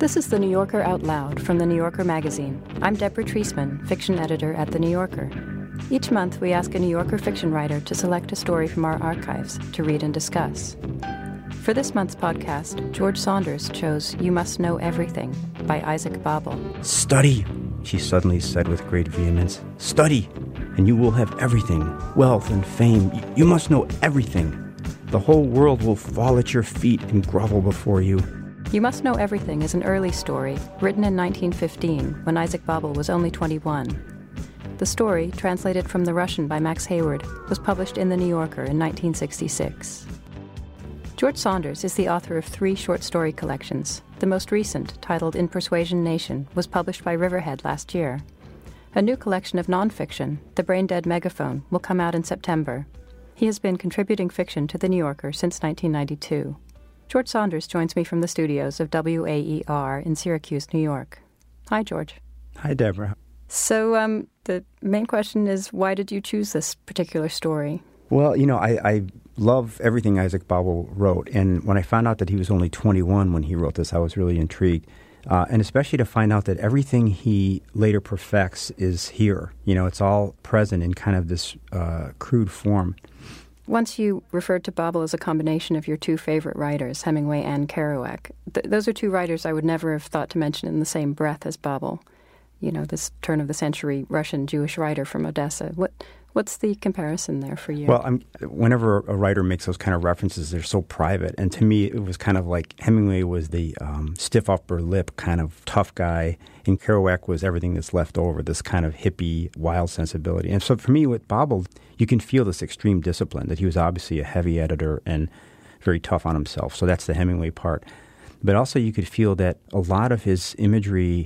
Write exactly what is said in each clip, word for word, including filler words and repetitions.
This is The New Yorker Out Loud from The New Yorker magazine. I'm Deborah Treisman, fiction editor at The New Yorker. Each month, we ask a New Yorker fiction writer to select a story from our archives to read and discuss. For this month's podcast, George Saunders chose You Must Know Everything by Isaac Babel. Study, she suddenly said with great vehemence. Study, and you will have everything, wealth and fame. You must know everything. The whole world will fall at your feet and grovel before you. You Must Know Everything is an early story, written in nineteen fifteen, when Isaac Babel was only twenty-one. The story, translated from the Russian by Max Hayward, was published in The New Yorker in nineteen sixty-six. George Saunders is the author of three short story collections. The most recent, titled In Persuasion Nation, was published by Riverhead last year. A new collection of nonfiction, The Brain-Dead Megaphone, will come out in September. He has been contributing fiction to The New Yorker since nineteen ninety-two. George Saunders joins me from the studios of W A E R in Syracuse, New York. Hi, George. Hi, Deborah. So um, the main question is, why did you choose this particular story? Well, you know, I, I love everything Isaac Babel wrote, and when I found out that he was only twenty-one when he wrote this, I was really intrigued, uh, and especially to find out that everything he later perfects is here. You know, it's all present in kind of this uh, crude form. Once you referred to Babel as a combination of your two favorite writers, Hemingway and Kerouac. Th- those are two writers I would never have thought to mention in the same breath as Babel. You know, this turn-of-the-century Russian Jewish writer from Odessa. What What's the comparison there for you? Well, I'm, whenever a writer makes those kind of references, they're so private. And to me, it was kind of like Hemingway was the um, stiff upper lip kind of tough guy, and Kerouac was everything that's left over, this kind of hippie, wild sensibility. And so for me, with Babel, you can feel this extreme discipline, that he was obviously a heavy editor and very tough on himself. So that's the Hemingway part. But also you could feel that a lot of his imagery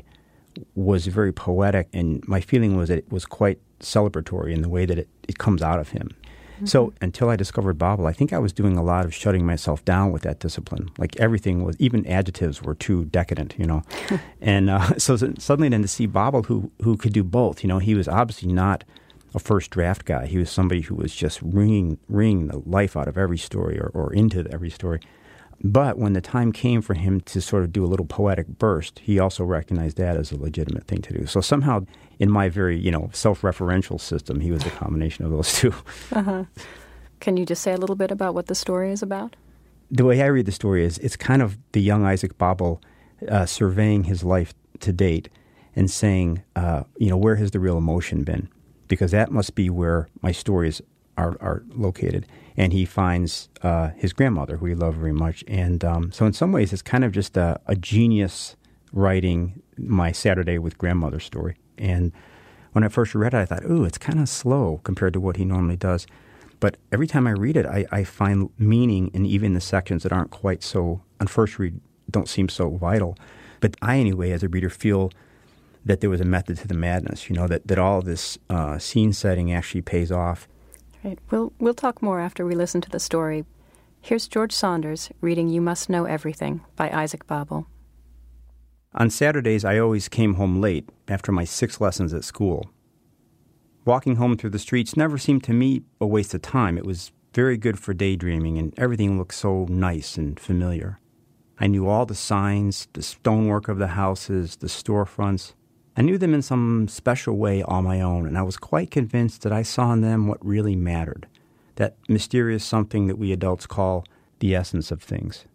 was very poetic, and my feeling was that it was quite celebratory in the way that it, it comes out of him. Mm-hmm. So until I discovered Babel, I think I was doing a lot of shutting myself down with that discipline. Like everything was, even adjectives were too decadent, you know. and uh, so suddenly then to see Babel who, who could do both, you know, he was obviously not a first draft guy. He was somebody who was just wringing, wringing the life out of every story or, or into every story. But when the time came for him to sort of do a little poetic burst, he also recognized that as a legitimate thing to do. So somehow, in my very, you know, self-referential system, he was a combination of those two. Uh-huh. Can you just say a little bit about what the story is about? The way I read the story is it's kind of the young Isaac Babel uh, surveying his life to date and saying, uh, you know, where has the real emotion been? Because that must be where my stories are, are located. And he finds uh, his grandmother, who he loved very much. And um, so in some ways, it's kind of just a, a genius writing my Saturday with Grandmother story. And when I first read it, I thought, ooh, it's kind of slow compared to what he normally does. But every time I read it, I, I find meaning in even the sections that aren't quite so, on first read, don't seem so vital. But I, anyway, as a reader, feel that there was a method to the madness, you know, that, that all this uh, scene setting actually pays off. Right. We'll, we'll talk more after we listen to the story. Here's George Saunders reading You Must Know Everything by Isaac Babel. On Saturdays, I always came home late after my six lessons at school. Walking home through the streets never seemed to me a waste of time. It was very good for daydreaming, and everything looked so nice and familiar. I knew all the signs, the stonework of the houses, the storefronts. I knew them in some special way all my own, and I was quite convinced that I saw in them what really mattered, that mysterious something that we adults call the essence of things.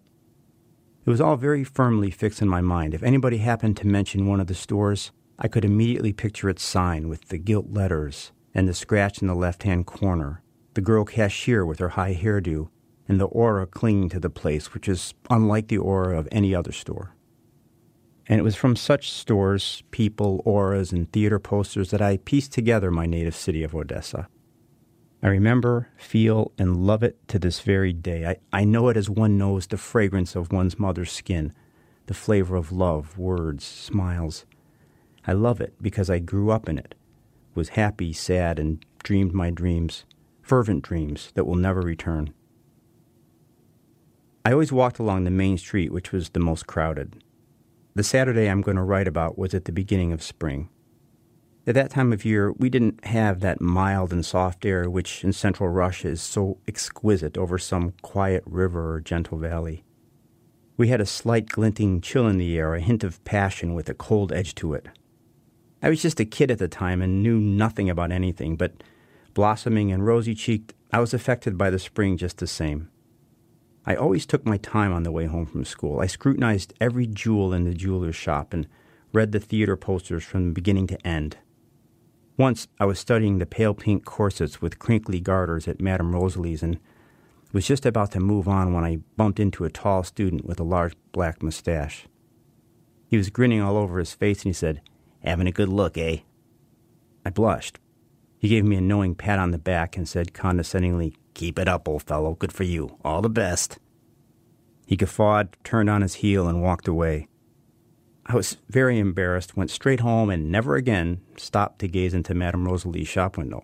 It was all very firmly fixed in my mind. If anybody happened to mention one of the stores, I could immediately picture its sign with the gilt letters and the scratch in the left-hand corner, the girl cashier with her high hairdo, and the aura clinging to the place, which is unlike the aura of any other store. And it was from such stores, people, auras, and theater posters that I pieced together my native city of Odessa. I remember, feel, and love it to this very day. I, I know it as one knows the fragrance of one's mother's skin, the flavor of love, words, smiles. I love it because I grew up in it, was happy, sad, and dreamed my dreams, fervent dreams that will never return. I always walked along the main street, which was the most crowded. The Saturday I'm going to write about was at the beginning of spring. At that time of year, we didn't have that mild and soft air which in central Russia is so exquisite over some quiet river or gentle valley. We had a slight glinting chill in the air, a hint of passion with a cold edge to it. I was just a kid at the time and knew nothing about anything, but blossoming and rosy-cheeked, I was affected by the spring just the same. I always took my time on the way home from school. I scrutinized every jewel in the jeweler's shop and read the theater posters from beginning to end. Once I was studying the pale pink corsets with crinkly garters at Madame Rosalie's and was just about to move on when I bumped into a tall student with a large black mustache. He was grinning all over his face and he said, "Having a good look, eh?" I blushed. He gave me a knowing pat on the back and said condescendingly, "Keep it up, old fellow. Good for you. All the best." He guffawed, turned on his heel, and walked away. I was very embarrassed, went straight home, and never again stopped to gaze into Madame Rosalie's shop window.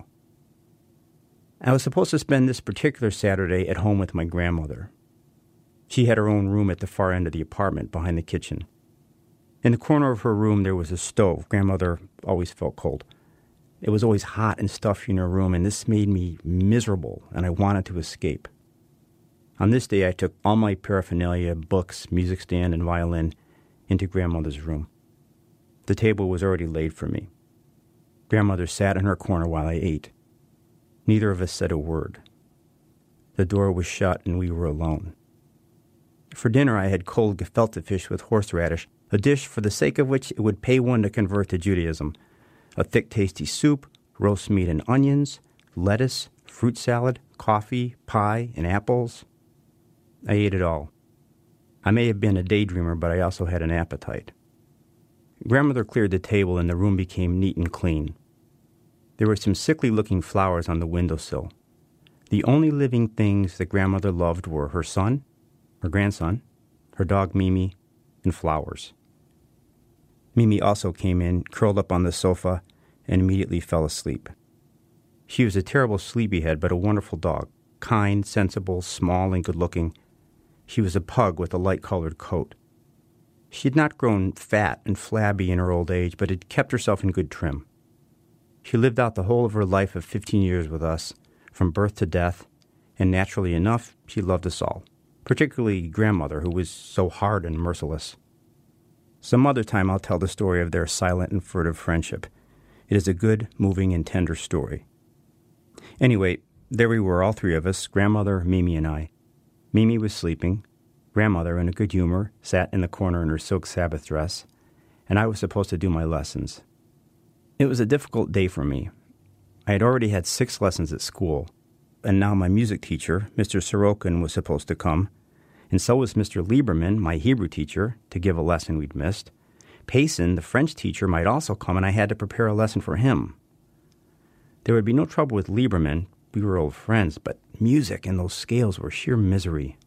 I was supposed to spend this particular Saturday at home with my grandmother. She had her own room at the far end of the apartment, behind the kitchen. In the corner of her room there was a stove. Grandmother always felt cold. It was always hot and stuffy in her room, and this made me miserable, and I wanted to escape. On this day I took all my paraphernalia, books, music stand, and violin, into Grandmother's room. The table was already laid for me. Grandmother sat in her corner while I ate. Neither of us said a word. The door was shut and we were alone. For dinner I had cold gefilte fish with horseradish, a dish for the sake of which it would pay one to convert to Judaism, a thick, tasty soup, roast meat and onions, lettuce, fruit salad, coffee, pie, and apples. I ate it all. I may have been a daydreamer, but I also had an appetite. Grandmother cleared the table and the room became neat and clean. There were some sickly-looking flowers on the windowsill. The only living things that Grandmother loved were her son, her grandson, her dog Mimi, and flowers. Mimi also came in, curled up on the sofa, and immediately fell asleep. She was a terrible sleepyhead, but a wonderful dog, kind, sensible, small, and good-looking. She was a pug with a light-colored coat. She had not grown fat and flabby in her old age, but had kept herself in good trim. She lived out the whole of her life of fifteen years with us, from birth to death, and naturally enough, she loved us all, particularly Grandmother, who was so hard and merciless. Some other time I'll tell the story of their silent and furtive friendship. It is a good, moving, and tender story. Anyway, there we were, all three of us, Grandmother, Mimi, and I. Mimi was sleeping. Grandmother, in a good humor, sat in the corner in her silk Sabbath dress, and I was supposed to do my lessons. It was a difficult day for me. I had already had six lessons at school, and now my music teacher, Mister Sorokin, was supposed to come, and so was Mister Lieberman, my Hebrew teacher, to give a lesson we'd missed. Payson, the French teacher, might also come, and I had to prepare a lesson for him. There would be no trouble with Lieberman. We were old friends, but music and those scales were sheer misery.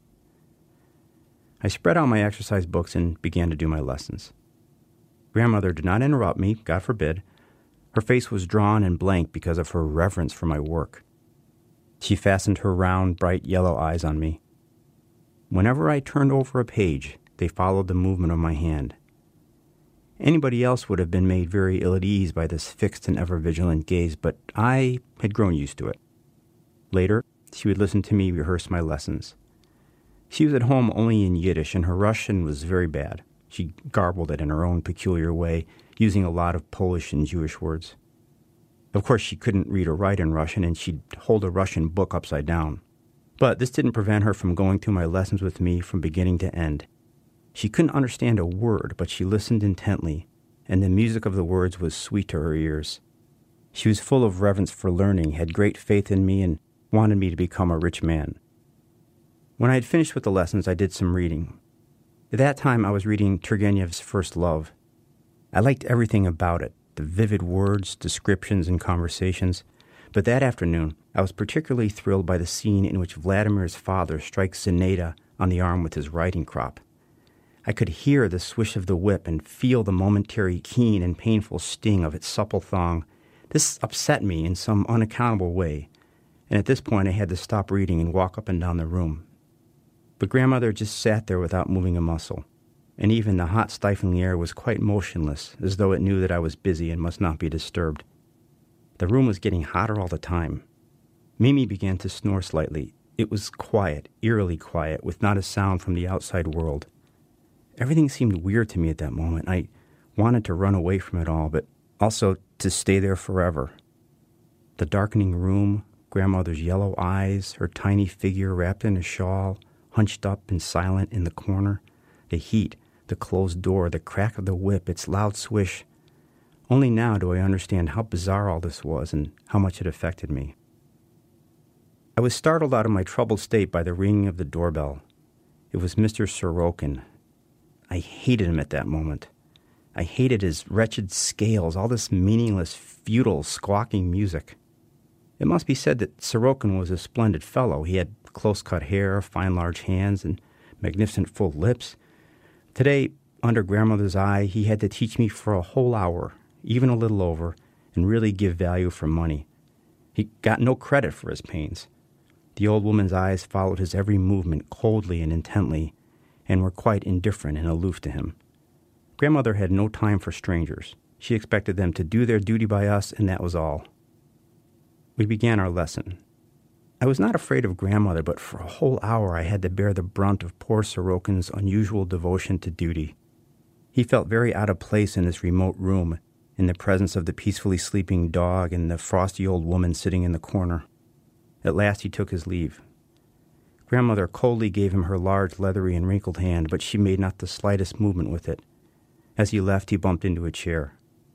I spread out my exercise books and began to do my lessons. Grandmother did not interrupt me, God forbid. Her face was drawn and blank because of her reverence for my work. She fastened her round, bright yellow eyes on me. Whenever I turned over a page, they followed the movement of my hand. Anybody else would have been made very ill at ease by this fixed and ever-vigilant gaze, but I had grown used to it. Later, she would listen to me rehearse my lessons. She was at home only in Yiddish, and her Russian was very bad. She garbled it in her own peculiar way, using a lot of Polish and Jewish words. Of course, she couldn't read or write in Russian, and she'd hold a Russian book upside down. But this didn't prevent her from going through my lessons with me from beginning to end. She couldn't understand a word, but she listened intently, and the music of the words was sweet to her ears. She was full of reverence for learning, had great faith in me, and wanted me to become a rich man. When I had finished with the lessons, I did some reading. At that time, I was reading Turgenev's First Love. I liked everything about it, the vivid words, descriptions, and conversations. But that afternoon, I was particularly thrilled by the scene in which Vladimir's father strikes Zinaida on the arm with his riding crop. I could hear the swish of the whip and feel the momentary keen and painful sting of its supple thong. This upset me in some unaccountable way, and at this point I had to stop reading and walk up and down the room. But Grandmother just sat there without moving a muscle, and even the hot, stifling air was quite motionless, as though it knew that I was busy and must not be disturbed. The room was getting hotter all the time. Mimi began to snore slightly. It was quiet, eerily quiet, with not a sound from the outside world. Everything seemed weird to me at that moment. I wanted to run away from it all, but also to stay there forever. The darkening room, grandmother's yellow eyes, her tiny figure wrapped in a shawl, hunched up and silent in the corner, the heat, the closed door, the crack of the whip, its loud swish. Only now do I understand how bizarre all this was and how much it affected me. I was startled out of my troubled state by the ringing of the doorbell. It was Mister Sorokin. I hated him at that moment. I hated his wretched scales, all this meaningless, futile, squawking music. It must be said that Sorokin was a splendid fellow. He had close-cut hair, fine large hands, and magnificent full lips. Today, under grandmother's eye, he had to teach me for a whole hour, even a little over, and really give value for money. He got no credit for his pains. The old woman's eyes followed his every movement coldly and intently, and were quite indifferent and aloof to him. Grandmother had no time for strangers. She expected them to do their duty by us, and that was all. We began our lesson. I was not afraid of grandmother, but for a whole hour I had to bear the brunt of poor Sorokin's unusual devotion to duty. He felt very out of place in this remote room, in the presence of the peacefully sleeping dog and the frosty old woman sitting in the corner. At last he took his leave. Grandmother coldly gave him her large, leathery, and wrinkled hand, but she made not the slightest movement with it. As he left, he bumped into a chair.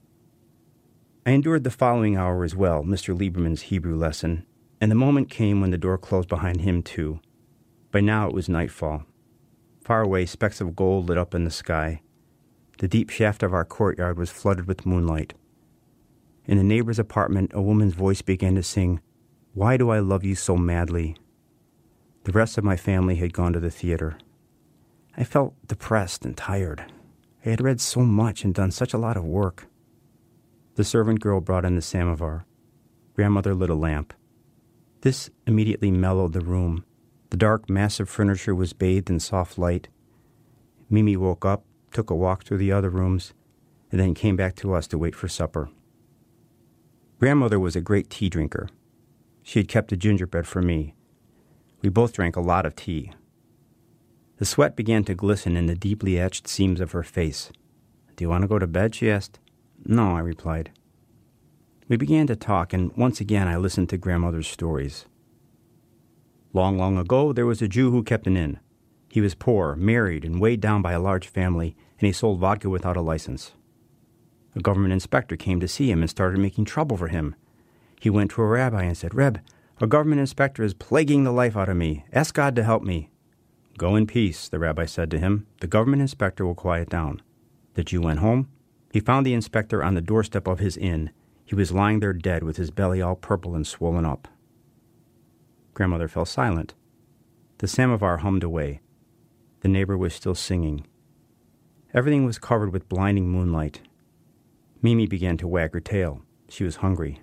I endured the following hour as well, Mister Lieberman's Hebrew lesson, and the moment came when the door closed behind him, too. By now it was nightfall. Far away, specks of gold lit up in the sky. The deep shaft of our courtyard was flooded with moonlight. In the neighbor's apartment, a woman's voice began to sing, "Why do I love you so madly?" The rest of my family had gone to the theater. I felt depressed and tired. I had read so much and done such a lot of work. The servant girl brought in the samovar. Grandmother lit a lamp. This immediately mellowed the room. The dark, massive furniture was bathed in soft light. Mimi woke up, took a walk through the other rooms, and then came back to us to wait for supper. Grandmother was a great tea drinker. She had kept the gingerbread for me. We both drank a lot of tea. The sweat began to glisten in the deeply etched seams of her face. "Do you want to go to bed?" she asked. "No," I replied. We began to talk, and once again I listened to grandmother's stories. Long, long ago, there was a Jew who kept an inn. He was poor, married, and weighed down by a large family, and he sold vodka without a license. A government inspector came to see him and started making trouble for him. He went to a rabbi and said, "Reb, a government inspector is plaguing the life out of me. Ask God to help me." "Go in peace," the rabbi said to him. "The government inspector will quiet down." The Jew went home. He found the inspector on the doorstep of his inn. He was lying there dead with his belly all purple and swollen up. Grandmother fell silent. The samovar hummed away. The neighbor was still singing. Everything was covered with blinding moonlight. Mimi began to wag her tail. She was hungry.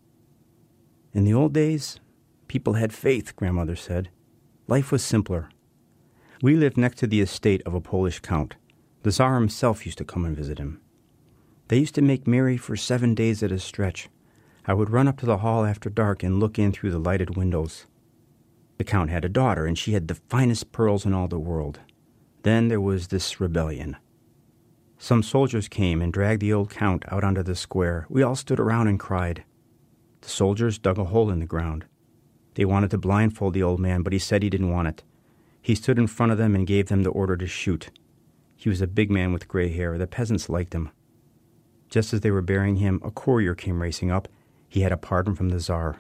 In the old days, people had faith, Grandmother said. Life was simpler. We lived next to the estate of a Polish count. The Tsar himself used to come and visit him. They used to make merry for seven days at a stretch. I would run up to the hall after dark and look in through the lighted windows. The Count had a daughter, and she had the finest pearls in all the world. Then there was this rebellion. Some soldiers came and dragged the old Count out onto the square. We all stood around and cried. The soldiers dug a hole in the ground. They wanted to blindfold the old man, but he said he didn't want it. He stood in front of them and gave them the order to shoot. He was a big man with gray hair. The peasants liked him. Just as they were burying him, a courier came racing up. He had a pardon from the Tsar.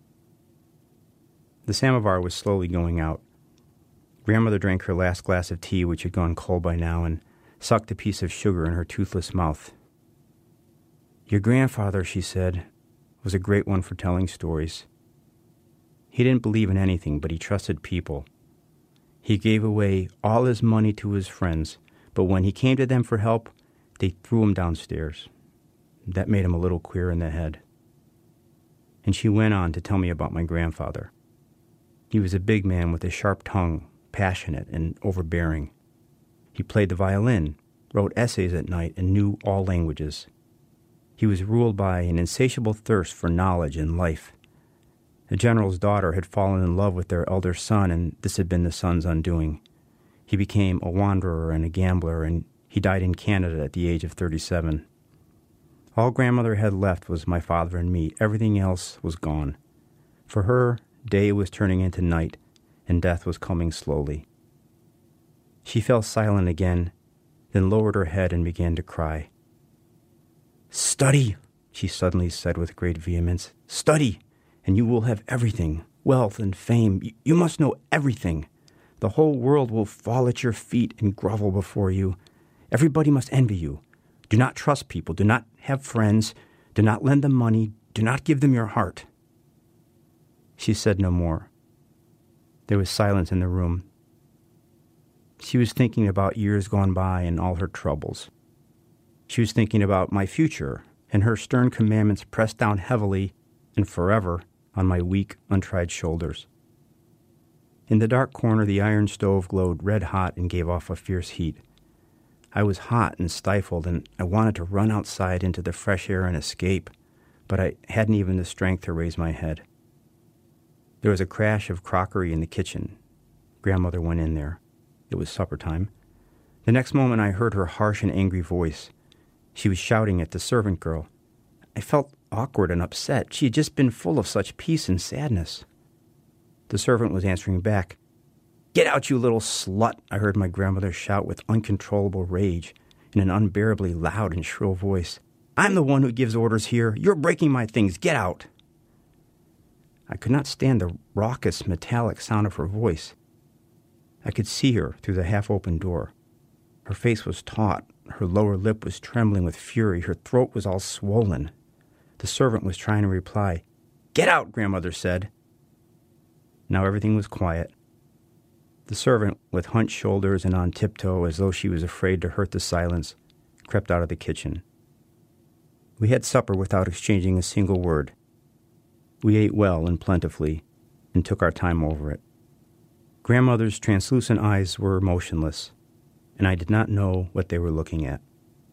The samovar was slowly going out. Grandmother drank her last glass of tea, which had gone cold by now, and sucked a piece of sugar in her toothless mouth. Your grandfather, she said, was a great one for telling stories. He didn't believe in anything, but he trusted people. He gave away all his money to his friends, but when he came to them for help, they threw him downstairs. That made him a little queer in the head. And she went on to tell me about my grandfather. He was a big man with a sharp tongue, passionate and overbearing. He played the violin, wrote essays at night, and knew all languages. He was ruled by an insatiable thirst for knowledge and life. The general's daughter had fallen in love with their elder son, and this had been the son's undoing. He became a wanderer and a gambler, and He died in Canada at the age of thirty-seven. All grandmother had left was my father and me. Everything else was gone. For her, day was turning into night, and death was coming slowly. She fell silent again, then lowered her head and began to cry. "Study," she suddenly said with great vehemence. "Study, and you will have everything, wealth and fame. You must know everything. The whole world will fall at your feet and grovel before you. Everybody must envy you. Do not trust people. Do not have friends. Do not lend them money. Do not give them your heart." She said no more. There was silence in the room. She was thinking about years gone by and all her troubles. She was thinking about my future, and her stern commandments pressed down heavily and forever on my weak, untried shoulders. In the dark corner, the iron stove glowed red hot and gave off a fierce heat. I was hot and stifled, and I wanted to run outside into the fresh air and escape, but I hadn't even the strength to raise my head. There was a crash of crockery in the kitchen. Grandmother went in there. It was supper time. The next moment I heard her harsh and angry voice. She was shouting at the servant girl. I felt awkward and upset. She had just been full of such peace and sadness. The servant was answering back. "Get out, you little slut," I heard my grandmother shout with uncontrollable rage in an unbearably loud and shrill voice. "I'm the one who gives orders here. You're breaking my things. Get out." I could not stand the raucous, metallic sound of her voice. I could see her through the half-open door. Her face was taut. Her lower lip was trembling with fury. Her throat was all swollen. The servant was trying to reply. "Get out," grandmother said. Now everything was quiet. The servant, with hunched shoulders and on tiptoe as though she was afraid to hurt the silence, crept out of the kitchen. We had supper without exchanging a single word. We ate well and plentifully, and took our time over it. Grandmother's translucent eyes were motionless, and I did not know what they were looking at.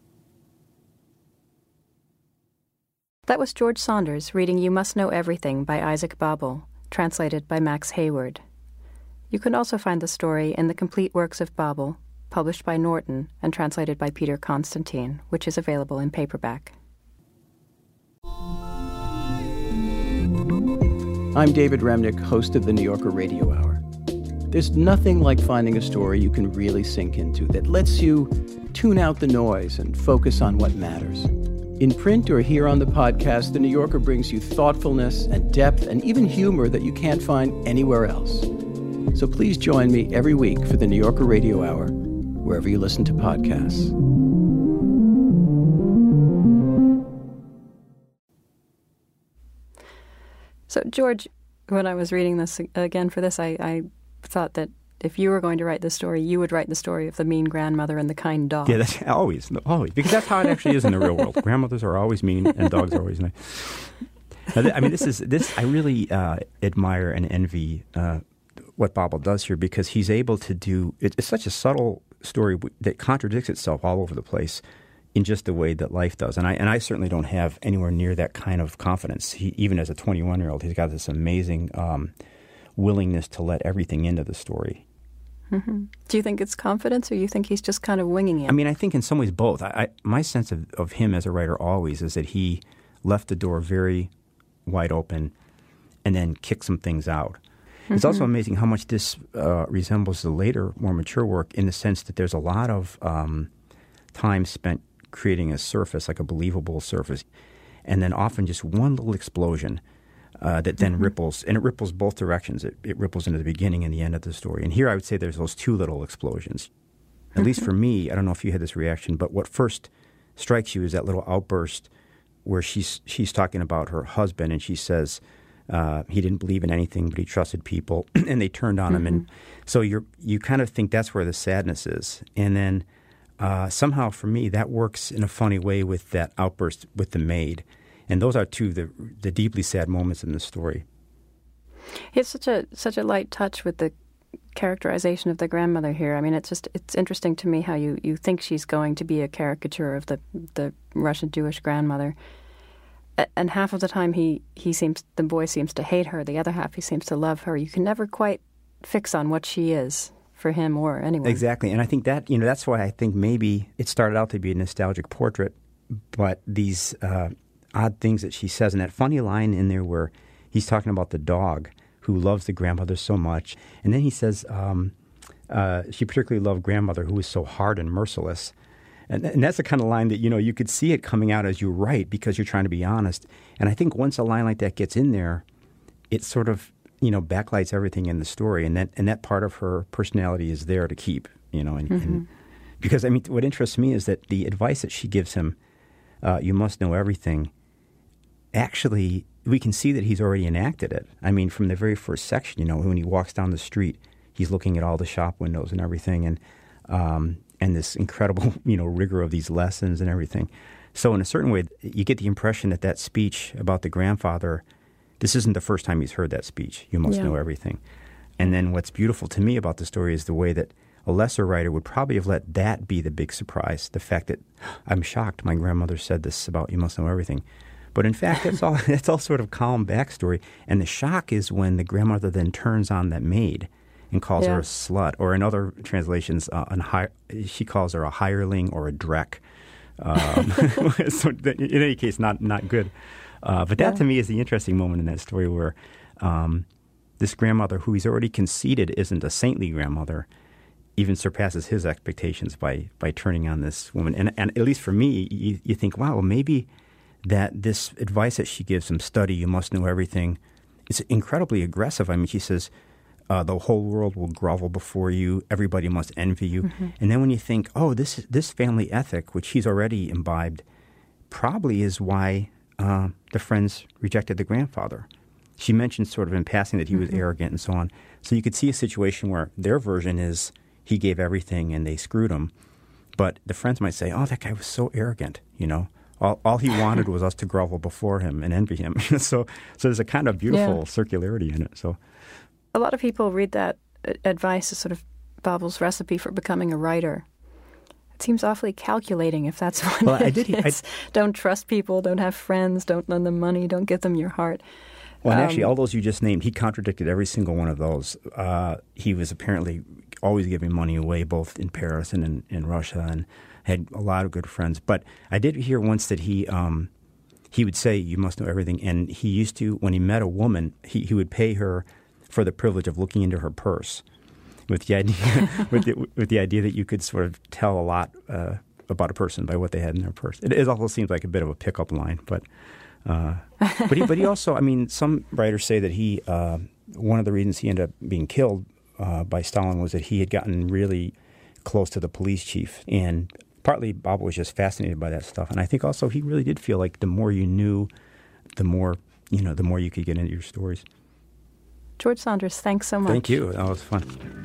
That was George Saunders reading You Must Know Everything by Isaac Babel, translated by Max Hayward. You can also find the story in The Complete Works of Babel, published by Norton and translated by Peter Constantine, which is available in paperback. I'm David Remnick, host of the New Yorker Radio Hour. There's nothing like finding a story you can really sink into that lets you tune out the noise and focus on what matters. In print or here on the podcast, The New Yorker brings you thoughtfulness and depth and even humor that you can't find anywhere else. So please join me every week for the New Yorker Radio Hour, wherever you listen to podcasts. So, George, when I was reading this again for this, I, I thought that if you were going to write the story, you would write the story of the mean grandmother and the kind dog. Yeah, that's always, always, because that's how it actually is in the real world. Grandmothers are always mean, and dogs are always nice. I mean, this is this. I really uh, admire and envy uh, what Babel does here, because he's able to do. It, it's such a subtle story that contradicts itself all over the place in just the way that life does. And I and I certainly don't have anywhere near that kind of confidence. He, even as a twenty-one-year-old, he's got this amazing um, willingness to let everything into the story. Mm-hmm. Do you think it's confidence, or you think he's just kind of winging it? I mean, I think in some ways both. I, I, my sense of, of him as a writer always is that he left the door very wide open and then kicked some things out. Mm-hmm. It's also amazing how much this uh, resembles the later, more mature work, in the sense that there's a lot of um, time spent creating a surface, like a believable surface, and then often just one little explosion uh, that then mm-hmm. ripples, and it ripples both directions. It, it ripples into the beginning and the end of the story. And here I would say there's those two little explosions. At mm-hmm. least for me, I don't know if you had this reaction, but what first strikes you is that little outburst where she's she's talking about her husband, and she says uh, he didn't believe in anything, but he trusted people, and they turned on mm-hmm. him. And so you you kind of think that's where the sadness is. And then Uh, somehow, for me, that works in a funny way with that outburst with the maid. And those are two of the, the deeply sad moments in the story. It's such a such a light touch with the characterization of the grandmother here. I mean, it's just it's interesting to me how you, you think she's going to be a caricature of the the Russian Jewish grandmother. And half of the time he, he seems the boy seems to hate her. The other half he seems to love her. You can never quite fix on what she is for him or anyone. Exactly. And I think that, you know, that's why I think maybe it started out to be a nostalgic portrait, but these uh, odd things that she says, and that funny line in there where he's talking about the dog who loves the grandmother so much, and then he says um, uh, she particularly loved grandmother who was so hard and merciless. And, and that's the kind of line that, you know, you could see it coming out as you write because you're trying to be honest. And I think once a line like that gets in there, it sort of, you know, backlights everything in the story, and that and that part of her personality is there to keep, you know. And, mm-hmm. and because I mean, what interests me is that the advice that she gives him, uh, "You must know everything." Actually, we can see that he's already enacted it. I mean, from the very first section, you know, when he walks down the street, he's looking at all the shop windows and everything, and um, and this incredible, you know, rigor of these lessons and everything. So, in a certain way, you get the impression that that speech about the grandfather. This isn't the first time he's heard that speech. You must yeah. know everything. And then what's beautiful to me about the story is the way that a lesser writer would probably have let that be the big surprise, the fact that I'm shocked my grandmother said this about you must know everything. But in fact, it's all it's all sort of calm backstory. And the shock is when the grandmother then turns on that maid and calls yeah. her a slut, or in other translations, uh, an hi- she calls her a hireling or a dreck. Um, so in any case, not not good. Uh, but that, yeah. to me, is the interesting moment in that story where um, this grandmother, who he's already conceded isn't a saintly grandmother, even surpasses his expectations by by turning on this woman. And, and at least for me, you, you think, wow, well, maybe that this advice that she gives him, study, you must know everything, is incredibly aggressive. I mean, she says, uh, the whole world will grovel before you, everybody must envy you. Mm-hmm. And then when you think, oh, this this family ethic, which he's already imbibed, probably is why Uh, the friends rejected the grandfather. She mentioned sort of in passing that he was mm-hmm. arrogant and so on. So you could see a situation where their version is he gave everything and they screwed him. But the friends might say, oh, that guy was so arrogant, you know. All, all he wanted was us to grovel before him and envy him. so so there's a kind of beautiful yeah. circularity in it. So a lot of people read that advice as sort of Babel's recipe for becoming a writer. It seems awfully calculating if that's what well, it I did, is. I, don't trust people, don't have friends, don't lend them money, don't give them your heart. Well, and um, actually, all those you just named, he contradicted every single one of those. Uh, he was apparently always giving money away, both in Paris and in, in Russia, and had a lot of good friends. But I did hear once that he um, he would say, you must know everything. And he used to, when he met a woman, he, he would pay her for the privilege of looking into her purse. With the idea, with, the, with the idea that you could sort of tell a lot uh, about a person by what they had in their purse. It, it also seems like a bit of a pickup line, but uh, but he but he also, I mean, some writers say that he uh, one of the reasons he ended up being killed uh, by Stalin was that he had gotten really close to the police chief, and partly Babel was just fascinated by that stuff, and I think also he really did feel like the more you knew, the more you know, the more you could get into your stories. George Saunders, thanks so much. Thank you. That was fun.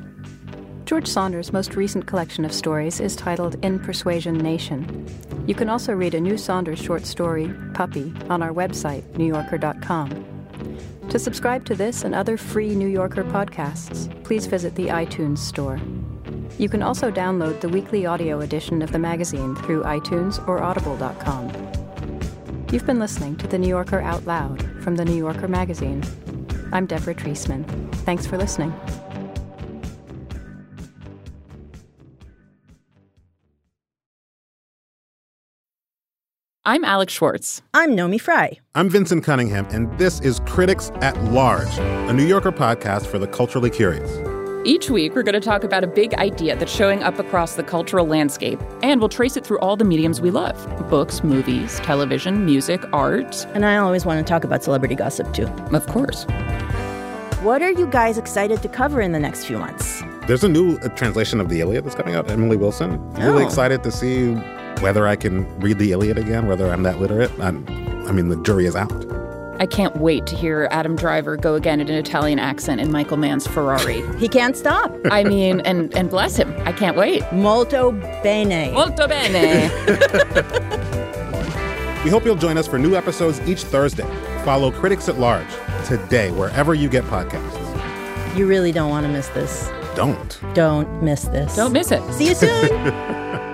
George Saunders' most recent collection of stories is titled In Persuasion Nation. You can also read a new Saunders short story, Puppy, on our website, new yorker dot com. To subscribe to this and other free New Yorker podcasts, please visit the iTunes store. You can also download the weekly audio edition of the magazine through iTunes or audible dot com. You've been listening to The New Yorker Out Loud from The New Yorker magazine. I'm Deborah Treisman. Thanks for listening. I'm Alex Schwartz. I'm Nomi Fry. I'm Vincent Cunningham, and this is Critics at Large, a New Yorker podcast for the culturally curious. Each week, we're going to talk about a big idea that's showing up across the cultural landscape, and we'll trace it through all the mediums we love. Books, movies, television, music, art. And I always want to talk about celebrity gossip, too. Of course. What are you guys excited to cover in the next few months? There's a new uh, translation of the Iliad that's coming out, Emily Wilson. Oh. Really excited to see whether I can read the Iliad again, whether I'm that literate. I'm, I mean, the jury is out. I can't wait to hear Adam Driver go again in an Italian accent in Michael Mann's Ferrari. He can't stop. I mean, and, and bless him. I can't wait. Molto bene. Molto bene. We hope you'll join us for new episodes each Thursday. Follow Critics at Large today, wherever you get podcasts. You really don't want to miss this. Don't. Don't miss this. Don't miss it. See you soon.